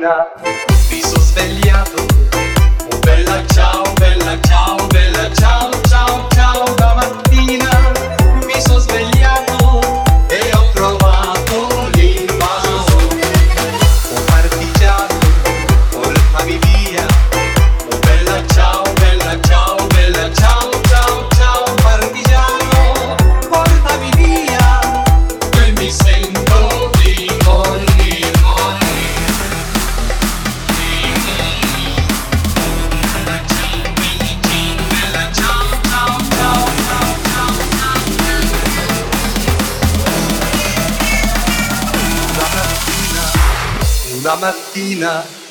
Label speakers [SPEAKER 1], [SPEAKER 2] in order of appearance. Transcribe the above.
[SPEAKER 1] mattina mi sono svegliato. Oh bella ciao, bella ciao, bella ciao, ciao, ciao. La mattina mi sono svegliato e ho trovato l'invaso. Oh partigiano, portami via. Oh bella ciao, bella ciao, bella ciao, ciao, ciao. Partigiano, portami via, che mi sento di morire. Una mattina